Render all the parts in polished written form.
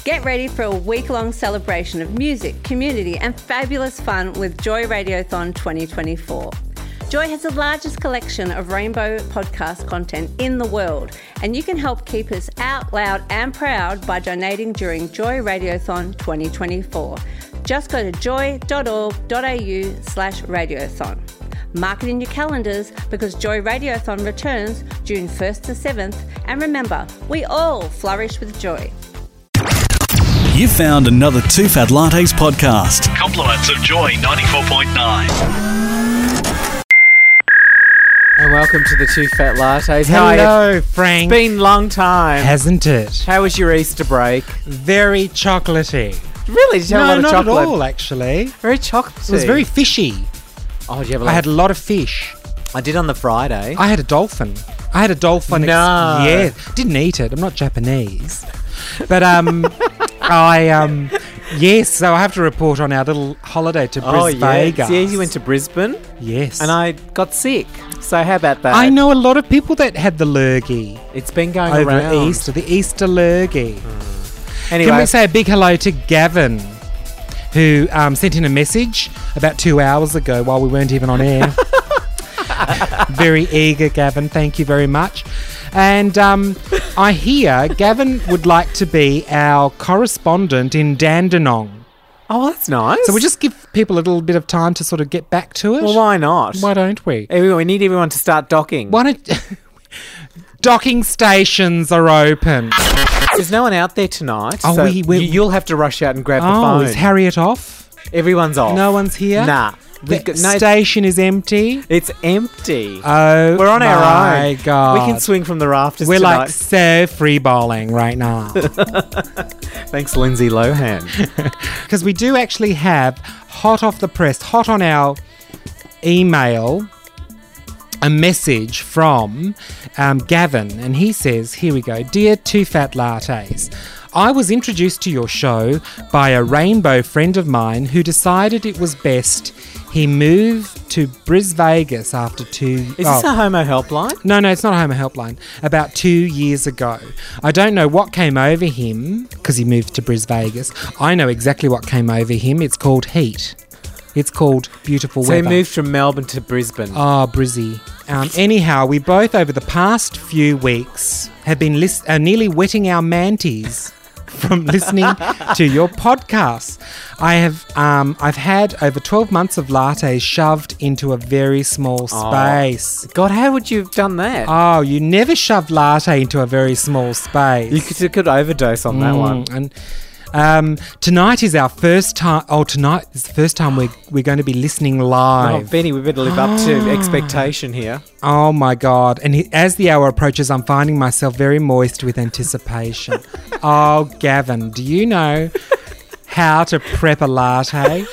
Get ready for a week-long celebration of music, community and fabulous fun with Joy Radiothon 2024. Joy has the largest collection of rainbow podcast content in the world, and you can help keep us out loud and proud by donating during Joy Radiothon 2024. Just go to joy.org.au/radiothon. Mark it in your calendars because Joy Radiothon returns June 1st to 7th, and remember, we all flourish with joy. You found another Two Fat Lattes podcast. Compliments of Joy 94.9. And welcome to the Two Fat Lattes. Hello, Frank. It's been a long time. Hasn't it? How was your Easter break? Very chocolatey. Really? Did you have a lot of not chocolate? at all, actually. Very chocolatey. It was very fishy. Oh, did you have a lot? I had a lot of fish. I did on the Friday. I had a dolphin. No. Yeah. Didn't eat it. I'm not Japanese. But, yes, so I have to report on our little holiday to Brisbane. Yeah, you went to Brisbane. Yes. And I got sick. So how about that? I know a lot of people that had the lurgy It's been going over around. Easter, the Easter lurgy. Anyway, Can we say a big hello to Gavin, who sent in a message about 2 hours ago while we weren't even on air. Very eager, Gavin. Thank you very much. And I hear Gavin would like to be our correspondent in Dandenong. oh, that's nice. So we'll just give people a little bit of time to sort of get back to it. Well, why not? Why don't we? We need everyone to start docking. Why don't... Docking stations are open. There's no one out there tonight. Oh, so we- you'll have to rush out and grab the Oh, phone. is Harriet off? Everyone's off. No one's here? Nah. The station is empty. It's empty. Oh, We're on our own. my God. We can swing from the rafters We're tonight. like so free balling right now. Thanks, Lindsay Lohan. Because we do actually have hot off the press, hot on our email, a message from Gavin. And he says, here we go. Dear Two Fat Lattes, I was introduced to your show by a rainbow friend of mine who decided it was best he moved to Vegas after Is this a homo helpline? No, it's not a Homo Helpline. About 2 years ago. I don't know what came over him because he moved to Vegas. I know exactly what came over him. It's called heat. It's called beautiful So weather. he moved from Melbourne to Brisbane. Oh, Brizzy. Anyhow, we both over the past few weeks have been nearly wetting our manties from listening to your podcasts. I've had over 12 months of lattes shoved into a very small space. God, how would you have done that? Oh, you never shove latte into a very small space. You could overdose on that one. And tonight is our first time. Oh, tonight is the first time we're going to be listening Oh, live. Benny, we better live up to expectation here. Oh my God! And as the hour approaches, I'm finding myself very moist with anticipation. Oh, Gavin, do you know how to prep a latte?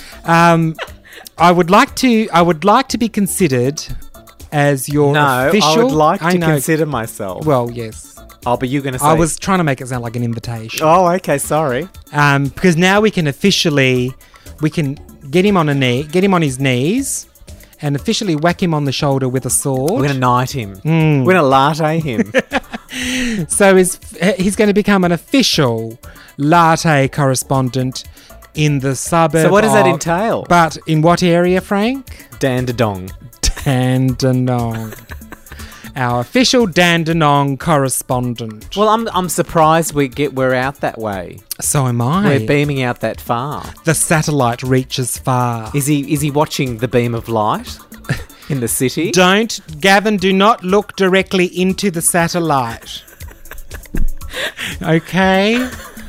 I would like to be considered as your official. I would like to know. consider myself. Well, yes. Oh, but you're going to say... I was trying to make it sound like an invitation. Oh, okay, sorry. Because now we can get him on his knees and officially whack him on the shoulder with a sword. We're going to knight him. We're going to latte him. So he's going to become an official latte correspondent in the suburb. So what does that entail? But in what area, Frank? Dandenong. Dandenong. Our official Dandenong correspondent. Well, I'm surprised we're out that way. So am I. We're beaming out that far. The satellite reaches far. Is he watching the beam of light in the city? Gavin, do not look directly into the satellite. Okay?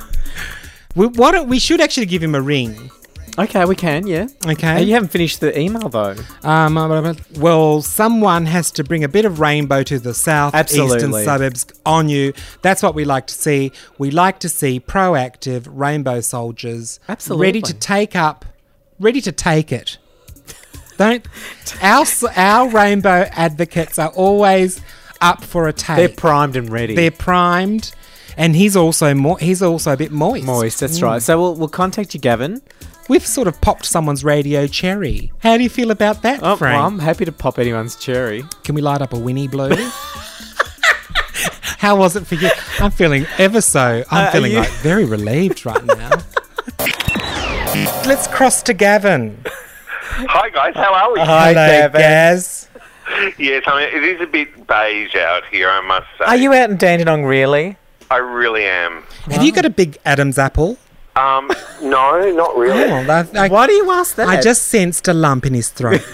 We should actually give him a ring. Okay, we can, yeah. Okay. You haven't finished the email, though. Well, someone has to bring a bit of rainbow to the southeastern suburbs on you. That's what we like to see. We like to see proactive rainbow soldiers. Absolutely. Ready to take it. Our rainbow advocates are always up for a take. They're primed and ready. They're primed. And he's also a bit moist. Moist, that's right. So we'll contact you, Gavin. We've sort of popped someone's radio cherry. How do you feel about that, Oh, Frank? well, I'm happy to pop anyone's cherry. Can we light up a Winnie Blue? How was it for you? I'm feeling like very relieved right now. Let's cross to Gavin. Hi guys, how are we? Hello, Gaz. Yes, I mean, it is a bit beige out here, I must say. Are you out in Dandenong, really? I really am. Have you got a big Adam's apple? No, not really. Oh, Why do you ask that? I just sensed a lump in his throat.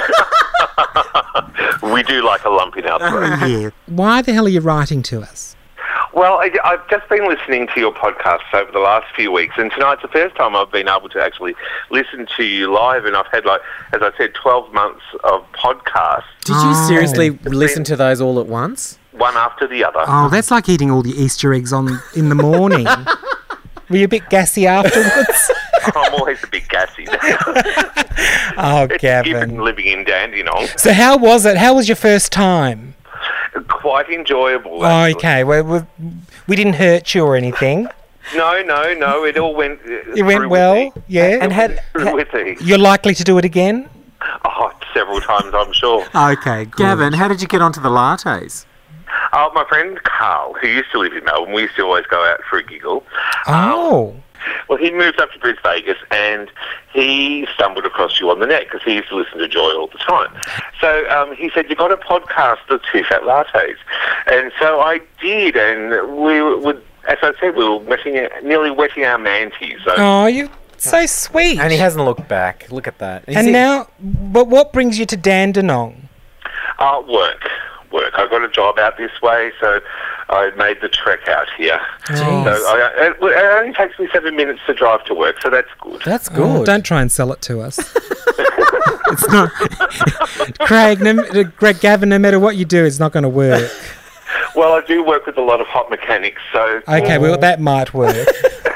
We do like a lump in our throat. Yeah. Why the hell are you writing to us? Well, I've just been listening to your podcasts over the last few weeks, and tonight's the first time I've been able to actually listen to you live, and I've had, like, as I said, 12 months of podcasts. Did you seriously listen to those all at once? One after the other. Oh, that's like eating all the Easter eggs in the morning. Were you a bit gassy afterwards? I'm always a bit gassy. Oh, Gavin. Given living in Dandenong. So how was it? How was your first time? Quite enjoyable. Oh, actually. okay. Well, we didn't hurt you or anything. No. It all went. It went well. Yeah. And with these. You're likely to do it again? Oh, several times, I'm sure. Okay, good. Gavin, how did you get onto the lattes? My friend Carl, who used to live in Melbourne, we used to always go out for a giggle. Oh. Well, he moved up to Brisbane Vegas, and he stumbled across you on the net because he used to listen to Joy all the time. So he said, "You got a podcast, The Two Fat Lattes," and so I did, and we would, as I said, we were nearly wetting our manties. So. Oh, you're so sweet. And he hasn't looked back. Look at that. Now, but what brings you to Dandenong? Work. I got a job out this way, so I made the trek out here. Oh. So it only takes me 7 minutes to drive to work, so that's good. That's good. Oh, don't try and sell it to us. It's not. Gavin, no matter what you do, it's not going to work. Well, I do work with a lot of hot mechanics, so... Okay, well, that might work.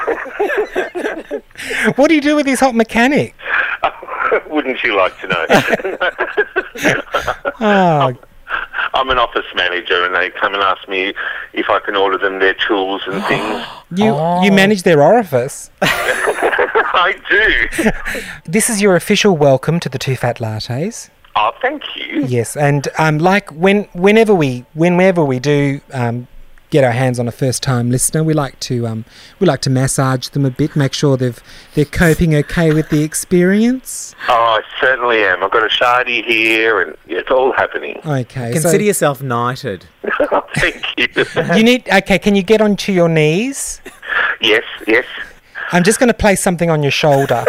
What do you do with these hot mechanics? Wouldn't you like to know? Oh, I'm an office manager, and they come and ask me if I can order them their tools and things. you manage their orifice. I do. This is your official welcome to the Two Fat Lattes. Oh, thank you. Yes, and like whenever we do get our hands on a first-time listener, we like to massage them a bit, make sure they're coping okay with the experience. Oh, I certainly am. I've got a shardy here, and it's all happening. Okay, Consider yourself knighted. Thank you. you need. Okay, can you get onto your knees? Yes. I'm just going to place something on your shoulder.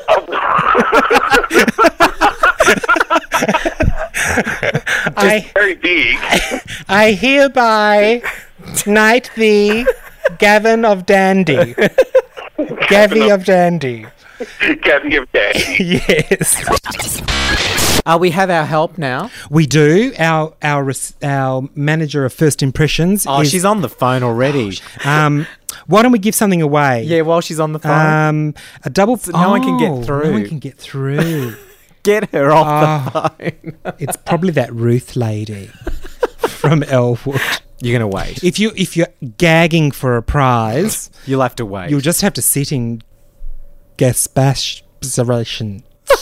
Very big. I hereby knight thee, Gavin of Dandy. Gavy of Dandy. Gavy of Dandy. Yes. We have our help now. We do. Our manager of first impressions. Oh, is, she's on the phone already. Why don't we give something away? Yeah, while she's on the phone. A double. So no one can get through. No one can get through. Get her off the phone. It's probably that Ruth lady from Elwood. You're going to wait. If you're gagging for a prize, You'll have to wait. you'll just have to sit in gaspaceration.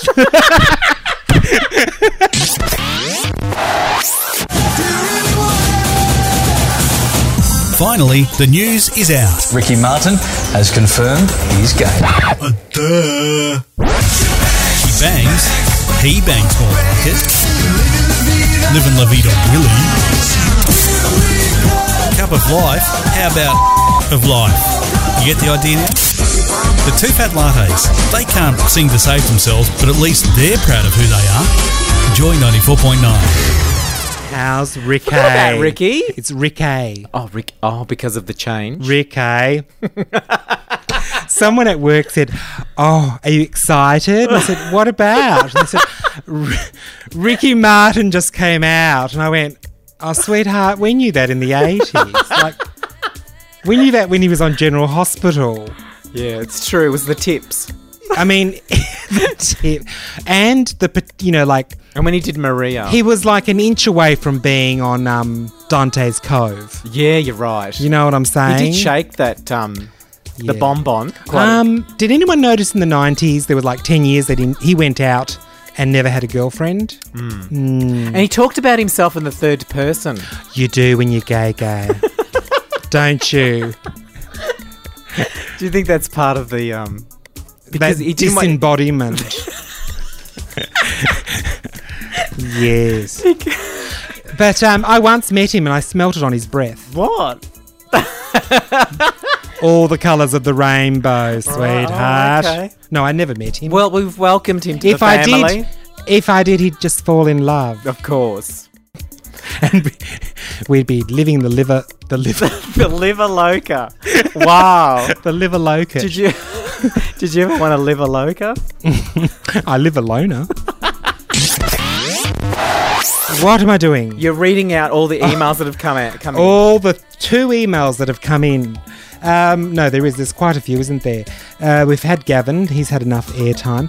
Finally, the news is out. Ricky Martin has confirmed he's gay. He bangs more like it. Living La Vida Willy. Cup of life. How about of life? You get the idea now? The Two Fat Lattes. They can't sing to save themselves, but at least they're proud of who they are. Joy 94.9. How's Ricky? What about Ricky? It's Ricky. Oh, Rick. Oh, because of the change. Ricky. Someone at work said, "Oh, are you excited?" And I said, "What about?" And they said, "Ricky Martin just came out." And I went, "Oh, sweetheart, we knew that in the 80s. Like, we knew that when he was on General Hospital." Yeah, it's true. It was the tips. I mean, the tip. And And when he did Maria. he was like an inch away from being on Dante's Cove. Yeah, you're right. You know what I'm saying? He did shake that, Yeah. the bonbon. Did anyone notice in the 90s there was like 10 years that he went out and never had a girlfriend? And he talked about himself in the third person. You do when you're gay. don't you? Do you think that's part of the because That he didn't want- disembodiment. Yes. But I once met him and I smelt it on his breath. What? All the colours of the rainbow, sweetheart. okay. No, I never met him. Well, we've welcomed him to if the I family. if I did, he'd just fall in love, Of course. and we'd be living the liver The liver loca. Wow. the liver loca. Did you ever want to live a loca? I live a loner. What am I doing? You're reading out all the emails that have come in. All the 2 emails that have come in. No, there's quite a few, isn't there? We've had Gavin. He's had enough airtime.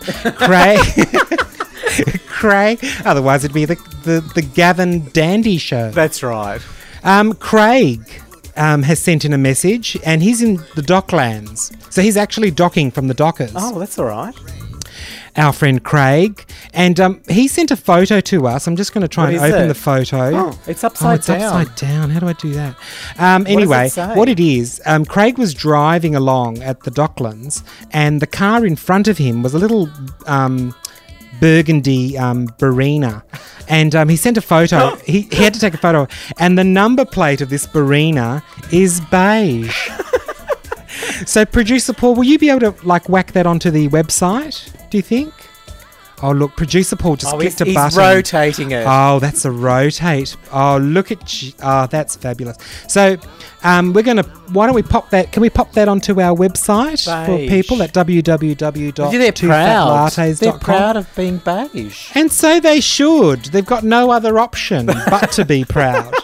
Craig. Otherwise, it'd be the Gavin Dandy Show. That's right. Craig has sent in a message, and he's in the Docklands. So he's actually docking from the Dockers. Oh, that's all right. Our friend Craig. And he sent a photo to us. I'm just going to try What and is open it? the photo. Oh, it's upside it's down. upside down. How do I do that? Anyway, say? what it is, Craig was driving along at the Docklands, and the car in front of him was a little burgundy Barina. And he sent a photo. He had to take a photo. And the number plate of this Barina is beige. So, Producer Paul, will you be able to whack that onto the website, do you think? Oh, look, Producer Paul just clicked a he's button. rotating it. Oh, that's a rotate. Oh, look at you. Oh, that's fabulous. So, we're going to... Why don't we pop that... Can we pop that onto our website for Beige. people at www.twofatlattes.com? They're proud of being beige. And so they should. They've got no other option but to be proud.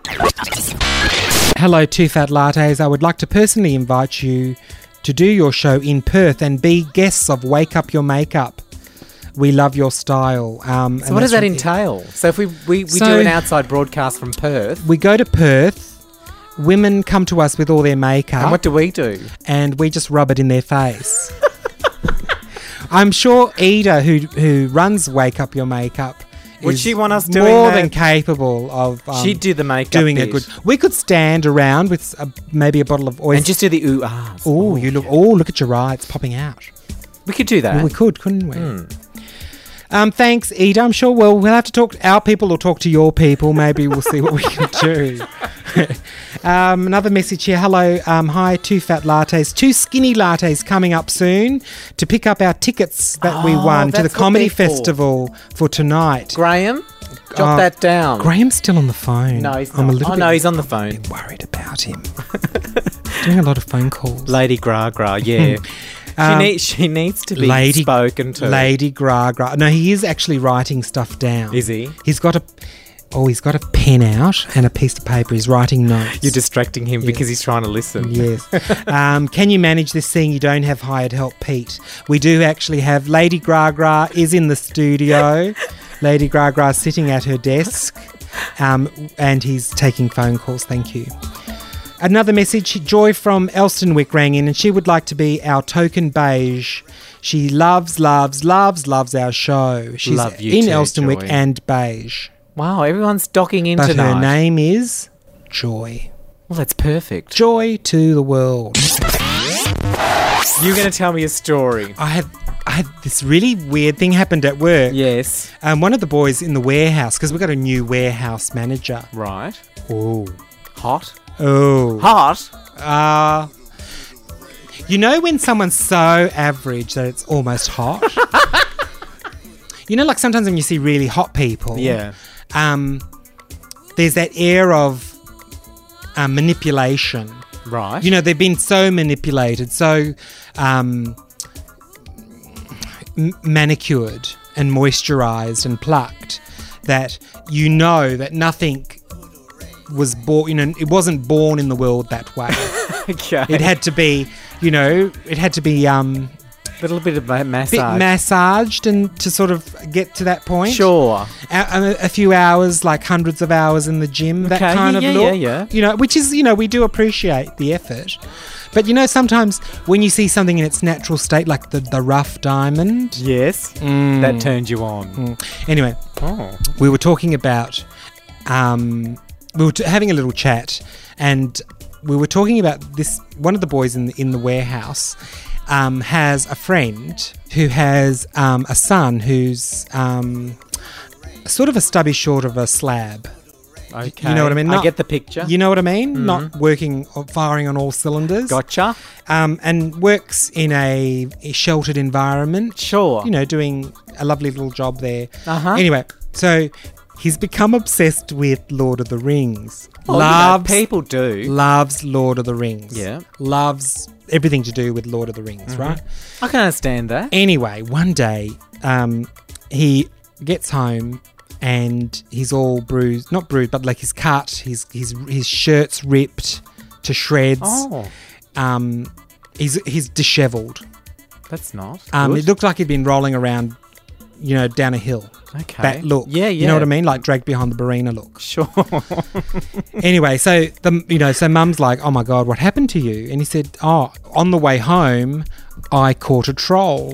Hello, Two Fat Lattes. I would like to personally invite you to do your show in Perth and be guests of Wake Up Your Makeup. We love your style. So what does that entail? So if we do an outside broadcast from Perth, We go to Perth. Women come to us with all their makeup. and what do we do? And we just rub it in their face. I'm sure Ida, who runs Wake Up Your Makeup, Would is she want us doing more that? than capable of She'd do the makeup doing a bit. good. We could stand around with maybe a bottle of oyster. And just do the ooh-ahs. Oh, you look! Oh, look at your eye; it's popping out. We could do that. Well, we could, couldn't we? Thanks, Ida. I'm sure we'll have to talk. Our people will talk to your people. Maybe we'll see what we can do. Another message here. Hello, hi, Two Fat Lattes. 2 Skinny Lattes coming up soon to pick up our tickets that we won to the that's what comedy they're for. festival for tonight. Graham, jot that down. Graham's still on the phone. No, he's not. I'm a little bit he's on the phone. worried about him. Doing a lot of phone calls. Lady Gra, yeah. She needs to be spoken to. Lady Gra. No, he is actually writing stuff down. Is he? He's got a pen out and a piece of paper. He's writing notes. You're distracting him because he's trying to listen. Yes. Can you manage this seeing you don't have hired help, Pete? We do actually have Lady Gra is in the studio. Lady Gra is sitting at her desk and he's taking phone calls. Thank you. Another message, Joy from Elstonwick rang in and she would like to be our token beige. She loves our show. She's Love you in too, Elstonwick Joy. and beige. Wow, everyone's docking in But tonight. her name is Joy. Well, that's perfect. Joy to the world. You're going to tell me a story. I had this really weird thing happened at work. Yes. One of the boys in the warehouse, because we've got a new warehouse manager. Right. Oh. Hot? Oh. Hot? You know when someone's so average that it's almost hot? You know, like sometimes when you see really hot people. Yeah. There's that air of manipulation. Right. You know, they've been so manipulated, so manicured and moisturised and plucked that you know that nothing was born, you know, it wasn't born in the world that way. Okay. It had to be, you know, a little bit of massage. bit massaged and to sort of get to that point. Sure. A few hours, like hundreds of hours in the gym, that Okay, kind of yeah, look. yeah. You know, which is, you know, we do appreciate the effort. But, you know, sometimes when you see something in its natural state, like the rough diamond. Yes. That turned you on. Anyway, we were talking about, we were having a little chat and we were talking about this. One of the boys in the warehouse has a friend who has a son who's sort of a stubby short of a slab. Okay. You know what I mean? I get the picture. You know what I mean? Not working or firing on all cylinders. Gotcha. And works in a sheltered environment. Sure. You know, doing a lovely little job there. Uh-huh. Anyway, so he's become obsessed with Lord of the Rings. People do. Loves Lord of the Rings. Yeah. Loves everything to do with Lord of the Rings, right? I can understand that. Anyway, one day he gets home and he's all bruised, not bruised, but like he's cut, his shirt's ripped to shreds. Oh. He's dishevelled. That's not It good. looked like he'd been rolling around, you know, down a hill. Okay. That look. Yeah, yeah. You know what I mean? Like dragged behind the Barina look. Sure. Anyway, so so Mum's like, "Oh my God, what happened to you?" And he said, "Oh, on the way home, I caught a troll."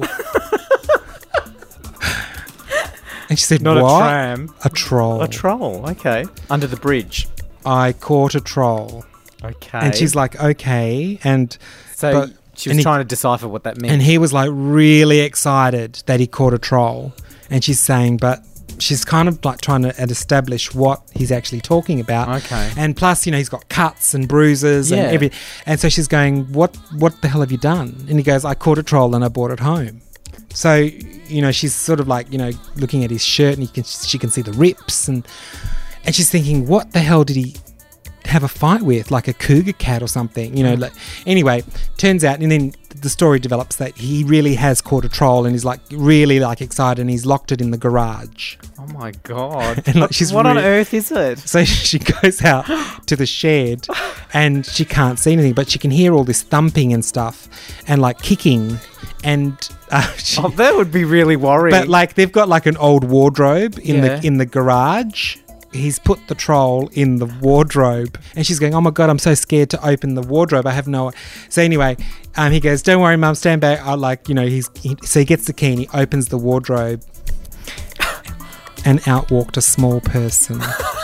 And she said, Not "What? a tram. A troll. A troll. Okay. Under the bridge. I caught a troll." Okay. And she's like, "Okay." And so she was and trying to decipher what that meant. And he was like really excited that he caught a troll. And she's saying, but she's kind of like trying to establish what he's actually talking about. Okay. And plus, you know, he's got cuts and bruises and everything. And so she's going, what the hell have you done? And he goes, "I caught a troll and I brought it home." So, you know, she's sort of like, you know, looking at his shirt and she can see the rips and she's thinking, what the hell did he have a fight with, like a cougar cat or something, you know? Like, anyway, turns out, and then the story develops that he really has caught a troll and he's like really like excited and he's locked it in the garage. Oh my God. And like what on earth is it? So she goes out to the shed and she can't see anything, but she can hear all this thumping and stuff and like kicking and that would be really worrying. but like they've got like an old wardrobe in Yeah. the garage. He's put the troll in the wardrobe and she's going, "Oh my God, I'm so scared to open the wardrobe. I have no..." So anyway, he goes, "Don't worry, Mum, stand back." So he gets the key and he opens the wardrobe and out walked a small person.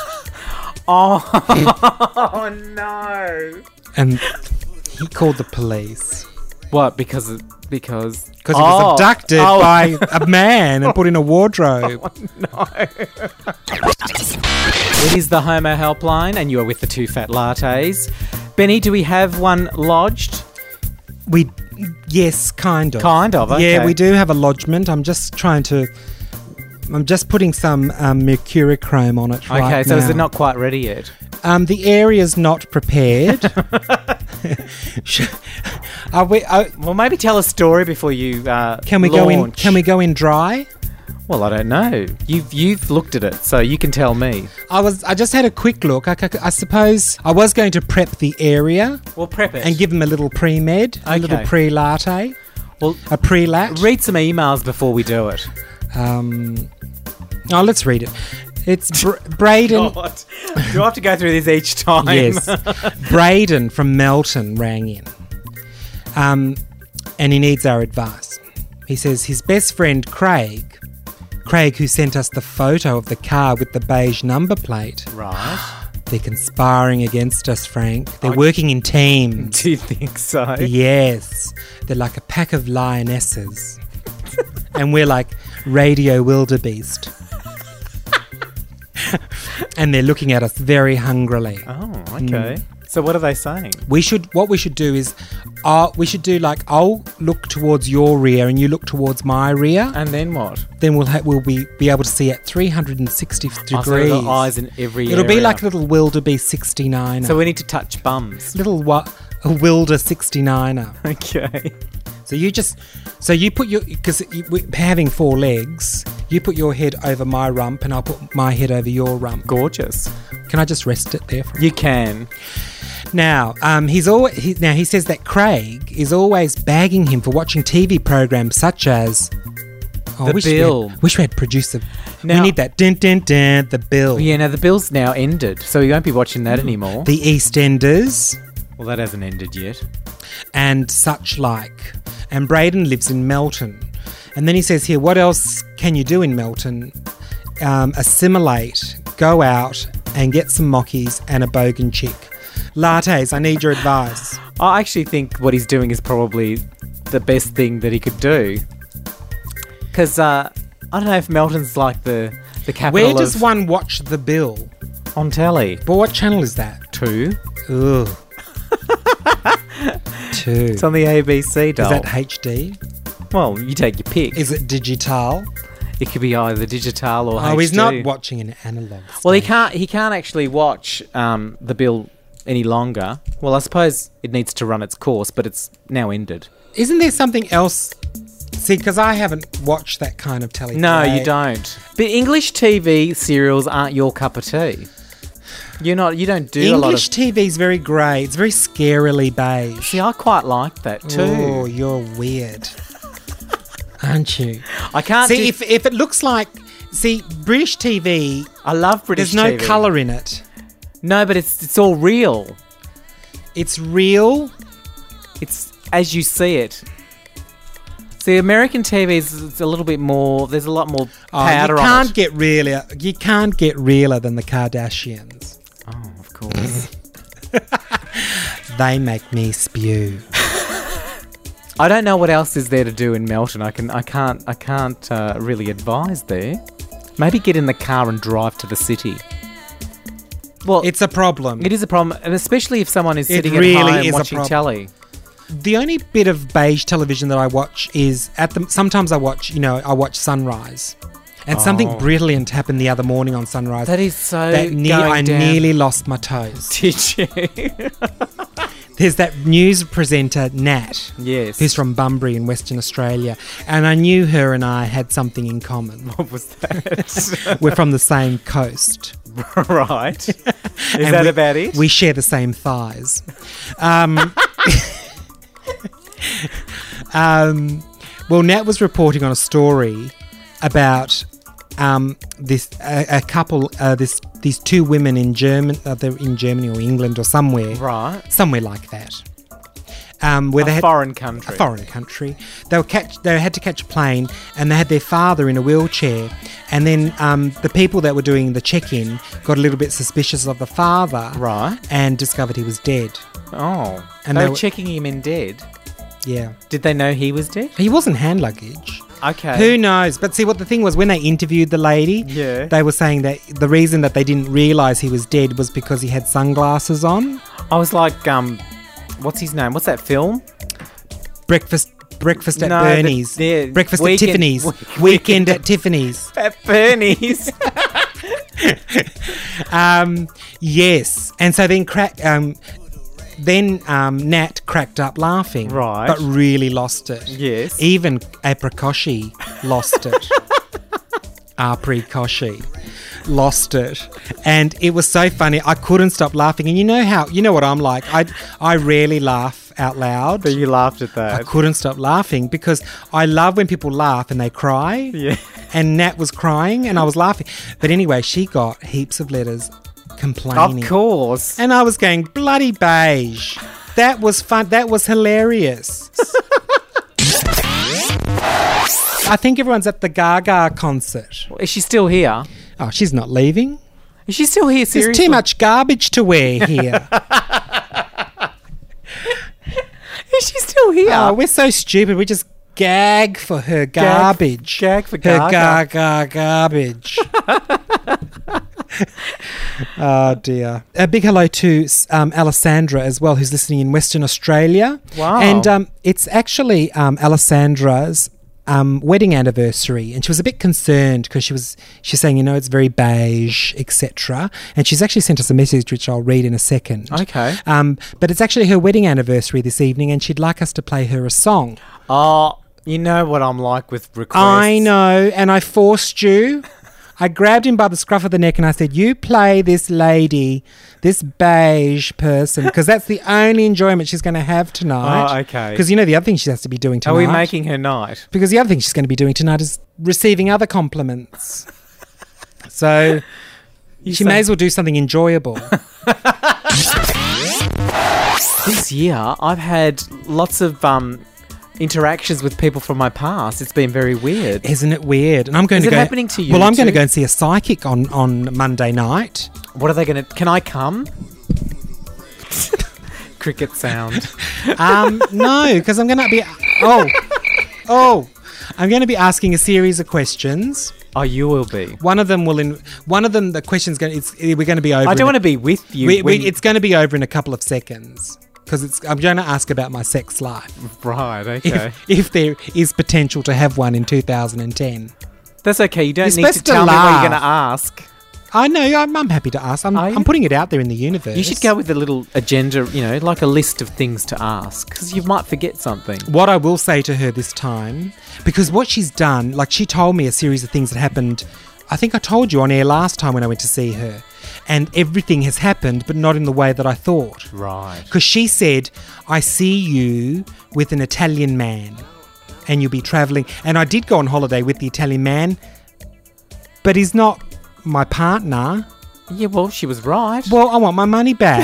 Oh no. And he called the police. What? Because he was abducted by a man and put in a wardrobe. No. It is the Homo Helpline, and you are with the Two Fat Lattes. Benny, do we have one lodged? Yes, kind of. Kind of, okay. Yeah, we do have a lodgement. I'm just putting some mercurochrome on it right now. Okay, so is it not quite ready yet? The area's not prepared. Well, maybe tell a story before you Can we launch. Can we go in dry? Well, I don't know. You've looked at it, so you can tell me. I just had a quick look. I suppose I was going to prep the area. Well, prep it and give them a little pre-med, a little pre-latte. Well, a pre-lat. Read some emails before we do it. Let's read it. It's Braden. God. Do I have to go through this each time? Yes. Braden from Melton rang in. And he needs our advice. He says his best friend Craig, who sent us the photo of the car with the beige number plate. Right. They're conspiring against us, Frank. They're working in teams. Do you think so? Yes. They're like a pack of lionesses. And we're like radio wildebeest. And they're looking at us very hungrily. Oh, okay. So what are they saying? What we should do is, we should do like, I'll look towards your rear and you look towards my rear. And then what? Then we'll be able to see at 360 degrees. So we've got eyes in every It'll area. be like a little wildebeest 69er. So we need to touch bums. Little a wilder 69er. Okay. So you put your, because we're having 4 legs, you put your head over my rump and I'll put my head over your rump. Gorgeous. Can I just rest it there for You can. Now, he says that Craig is always bagging him for watching TV programs such as The Bill. Wish we had producer. Now, we need that dun dun dun. The Bill. Yeah, now the Bill's now ended, so you won't be watching that anymore. The EastEnders. Well, that hasn't ended yet. And such like. And Braden lives in Melton. And then he says here, what else can you do in Melton? Assimilate, go out and get some mockies and a bogan chick. lattes. I need your advice. I actually think what he's doing is probably the best thing that he could do. Because I don't know if Melton's like the capital Where does of one watch The Bill? on telly. But what channel is that? 2. Ugh. 2. It's on the ABC, doll. Is that HD? Well, you take your pick. Is it digital? It could be either digital or HD. Oh, he's not watching an analog. Well, he station. can't actually watch The Bill any longer. Well, I suppose it needs to run its course, but it's now ended. Isn't there something else? See, because I haven't watched that kind of telly. No, today. you don't. But English TV serials aren't your cup of tea. You don't do a lot of... English TV's very grey. It's very scarily beige. See, I quite like that too. Oh, you're weird. Aren't you? I can't See, do... if it looks like... See, British TV, I love British there's no TV. colour in it. No, but it's all real. It's real. It's as you see it. See, American TV is a little bit more... There's a lot more powder you on can't it. get realer. You can't get realer than the Kardashians. Oh, of course. They make me spew. I don't know what else is there to do in Melton. I can't really advise there. Maybe get in the car and drive to the city. Well, It's a problem. it is a problem, and especially if someone is sitting really at home is a watching problem. telly. The only bit of beige television that I watch is sometimes I watch Sunrise. And something brilliant happened the other morning on Sunrise. That is so I going down. nearly lost my toes. Did you? There's that news presenter, Nat, Yes. who's from Bunbury in Western Australia. And I knew her and I had something in common. What was that? We're from the same coast. Right. Is And that about it? We share the same thighs. Well, Nat was reporting on a story about these two women in they're in Germany or England or somewhere, Right. somewhere like that. Where they A had foreign country. a foreign country. They had to catch a plane, and they had their father in a wheelchair. And then the people that were doing the check-in got a little bit suspicious of the father, Right. and discovered he was dead. Oh. And they they were were- checking him in dead. Yeah, Did they know he was dead? he wasn't hand luggage. Okay. Who knows? But see, what the thing was, when they interviewed the lady, Yeah. they were saying that the reason that they didn't realise he was dead was because he had sunglasses on. I was like, what's his name? What's that film? Breakfast at No, Bernie's. Breakfast at Tiffany's. Weekend at Tiffany's. At Bernie's. Yes. And so then Nat cracked up laughing. Right. But really lost it. Yes. Even Aprikoshi lost it. Aprikoshi lost it. And it was so funny. I couldn't stop laughing. And you know what I'm like. I rarely laugh out loud. But you laughed at I that. couldn't stop laughing because I love when people laugh and they cry. Yeah. And Nat was crying and I was laughing. But anyway, she got heaps of letters complaining. Of course. And I was going, bloody beige. That was fun. That was hilarious. I think everyone's at the Gaga concert. Is she still here? Oh, she's not leaving. Is she still here? Seriously? There's too much garbage to wear here. Is she still here? Oh, we're so stupid. We just gag for her garbage. gag for her Gaga. garbage. Oh dear. A big hello to Alessandra as well, who's listening in Western Australia. Wow. And it's actually Alessandra's wedding anniversary, and she was a bit concerned because she's saying, it's very beige, etc. And she's actually sent us a message which I'll read in a second. Okay. But it's actually her wedding anniversary this evening, and she'd like us to play her a song. Oh, you know what I'm like with requests. I know, and I forced you. I grabbed him by the scruff of the neck and I said, you play this lady, this beige person, because that's the only enjoyment she's going to have tonight. Oh, okay. Because the other thing she has to be doing tonight. Are we making her night? Because the other thing she's going to be doing tonight is receiving other compliments. So she may as well do something enjoyable. This year, I've had lots of interactions with people from my past. It's been very weird. Isn't it weird? And I'm going Is to it go. happening to you Well, I'm going to too? go and see a psychic on Monday night. What are they going to... Can I come? Cricket sound. No, because I'm going to be... I'm going to be asking a series of questions. Oh, you will be. One of them, the question's we're going to be over. I don't want to be with you. It's going to be over in a couple of seconds. Because I'm going to ask about my sex life. Right, okay. If there is potential to have one in 2010. That's okay. You don't You're need to supposed to tell me what you're laugh. going to ask. I know. I'm happy to ask. Are you? I'm putting it out there in the universe. You should go with a little agenda, like a list of things to ask, because you might forget something. What I will say to her this time, because what she's done, like she told me a series of things that happened. I think I told you on air last time when I went to see her. And everything has happened, but not in the way that I thought. Right. Because she said, I see you with an Italian man and you'll be travelling. And I did go on holiday with the Italian man, but he's not my partner. Yeah, well, she was right. Well, I want my money back.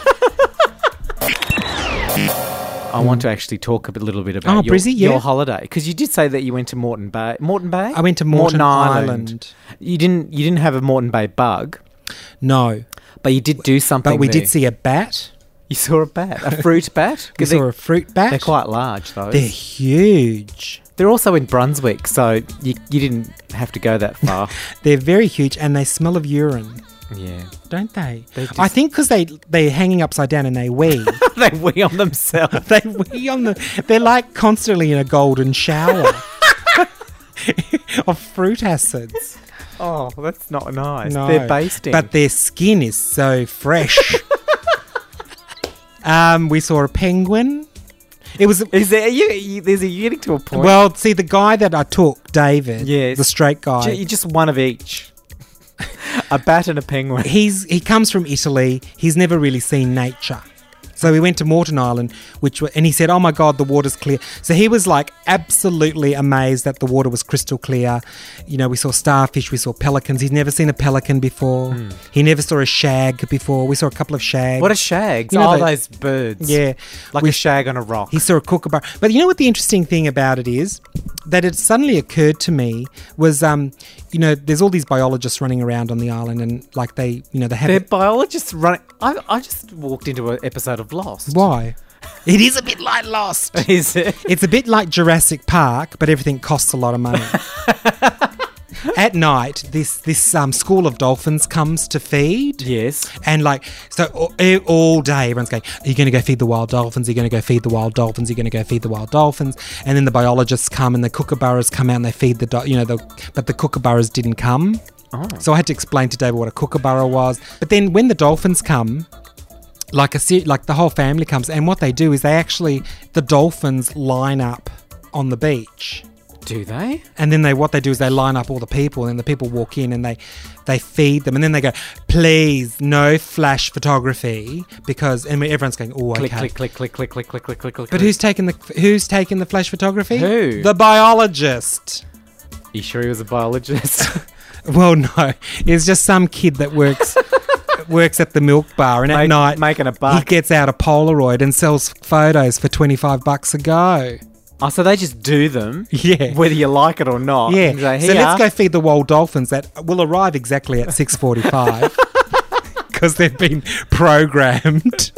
I want to actually talk a little bit about your holiday, because you did say that you went to Moreton Bay. Moreton Bay? I went to Moreton Island. You didn't have a Moreton Bay bug. No. But you did do something. But we there. did see a bat. You saw a bat? A fruit bat? We saw a fruit bat. They're quite large, though. They're huge. They're also in Brunswick, so you didn't have to go that far. They're very huge, and they smell of urine. Yeah. Don't they? I think because they're hanging upside down and they wee. They wee on themselves. They wee on they're like constantly in a golden shower of fruit acids. Oh, that's not nice. No, they're basting. But their skin is so fresh. We saw a penguin. It was. Is there? Are you getting to a point? Well, see, the guy that I took, David, the straight guy. You're just one of each. A bat and a penguin. He comes from Italy. He's never really seen nature. So we went to Moreton Island, and he said, oh my God, the water's clear. So he was like absolutely amazed that the water was crystal clear. We saw starfish, we saw pelicans. He'd never seen a pelican before. He never saw a shag before. We saw a couple of shags. What are shags? Those birds. Yeah. Like a shag on a rock. He saw a kookaburra. But you know what the interesting thing about it is? That it suddenly occurred to me was, there's all these biologists running around on the island, and like they have... They're biologists running... I just walked into an episode of Lost. Why? It is a bit like Lost. Is it? It's a bit like Jurassic Park, but everything costs a lot of money. At night, this school of dolphins comes to feed. Yes. And so all day everyone's going, are you going to go feed the wild dolphins? Are you going to go feed the wild dolphins? Are you going to go feed the wild dolphins? And then the biologists come and the kookaburras come out and they feed but the kookaburras didn't come. Oh. So I had to explain to David what a kookaburra was. But then when the dolphins come, like the whole family comes, and what they do is the dolphins line up on the beach. Do they? And then what they do is they line up all the people, and the people walk in and they feed them, and then they go, please, no flash photography, because everyone's going, oh, okay. Click. But who's taking the flash photography? Who? The biologist. Are you sure he was a biologist? Well, no, it's just some kid that works at the milk bar, and at night making a buck. He gets out a Polaroid and sells photos for $25 a go. Oh, so they just do them, yeah, whether you like it or not. Yeah. So let's go feed the wild dolphins that will arrive exactly at 6:45 because they've been programmed.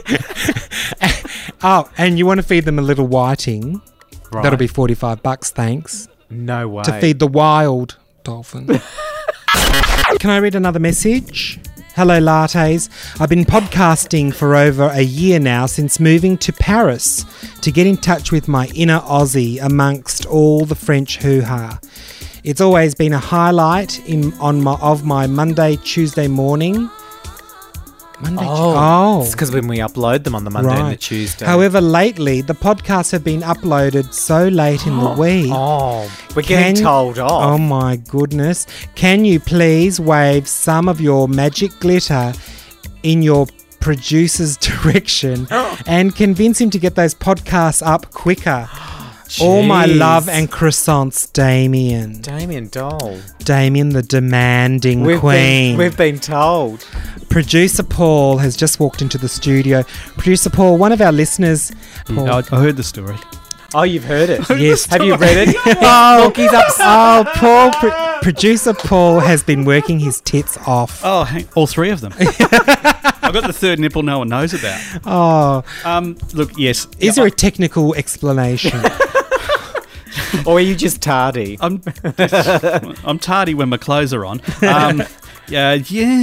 Oh, and you want to feed them a little whiting? Right. That'll be $45. Thanks. No way. To feed the wild dolphin. Can I read another message? Hello, lattes. I've been podcasting for over a year now since moving to Paris to get in touch with my inner Aussie amongst all the French hoo-ha. It's always been a highlight of my Monday, Tuesday morning. It's because when we upload them on the Monday and the Tuesday. However, lately, the podcasts have been uploaded so late in the week. Oh, we're getting told off. Oh, my goodness. Can you please wave some of your magic glitter in your producer's direction and convince him to get those podcasts up quicker? Jeez. All my love and croissants, Damien. Damien Dole. Damien, the demanding queen. We've been told. Producer Paul has just walked into the studio. Producer Paul, one of our listeners... Paul, I heard the story. Oh, you've heard it? Yes. Have you read it? He's upset. Oh, Paul... Producer Paul has been working his tits off. Oh, all three of them. I've got the third nipple no one knows about. Oh, Look, yes. is there a technical explanation? Or are you just tardy? I'm tardy when my clothes are on. Yeah.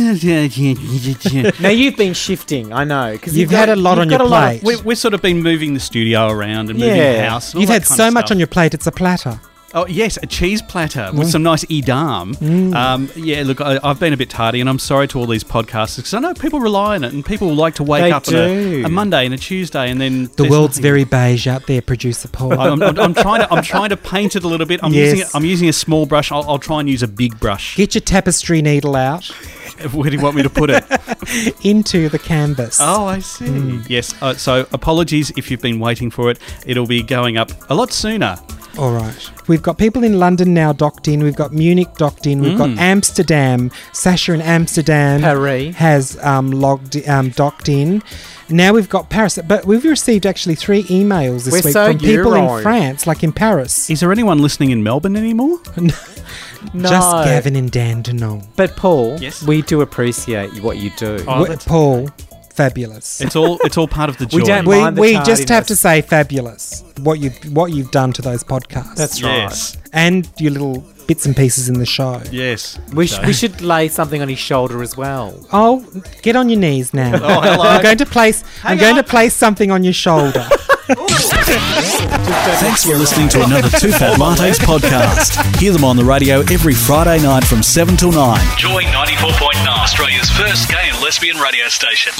Now you've been shifting, I know. Because You've had a lot on your plate. We've sort of been moving the studio around and moving the house. You've had so much on your plate, it's a platter. Oh, yes, a cheese platter with some nice edam. Yeah, look, I've been a bit tardy, and I'm sorry to all these podcasters, because I know people rely on it, and people like to wake up on a Monday and a Tuesday, and then... The world's very beige out there, Producer Paul. I'm trying to paint it a little bit. I'm using a small brush. I'll try and use a big brush. Get your tapestry needle out. Where do you want me to put it? Into the canvas. Oh, I see. Yes, so apologies if you've been waiting for it. It'll be going up a lot sooner. All right. We've got people in London now docked in. We've got Munich docked in. We've got Amsterdam. Sasha in Amsterdam Paris has docked in. Now we've got Paris. But we've received actually 3 emails this week from people in France, like in Paris. Is there anyone listening in Melbourne anymore? No. Just Gavin and Dandenong. But Paul, Yes? we do appreciate what you do. Oh, Paul, fabulous. It's all part of the joy. We don't We mind the just have to tardiness. say fabulous what you've done to those podcasts. That's right. Yes. And your little bits and pieces in the show. Yes. We should lay something on his shoulder as well. Oh, get on your knees now. Oh, hello. I'm going to place something on your shoulder. Thanks for listening to another Two Fat Lattes podcast. Hear them on the radio every Friday night from 7 till 9. Joy 94.9, Australia's first gay and lesbian radio station.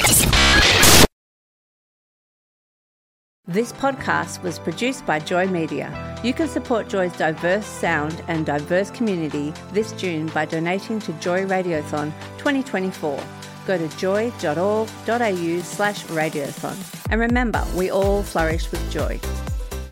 This podcast was produced by Joy Media. You can support Joy's diverse sound and diverse community this June by donating to Joy Radiothon 2024. Go to joy.org.au/radiothon. And remember, we all flourish with joy.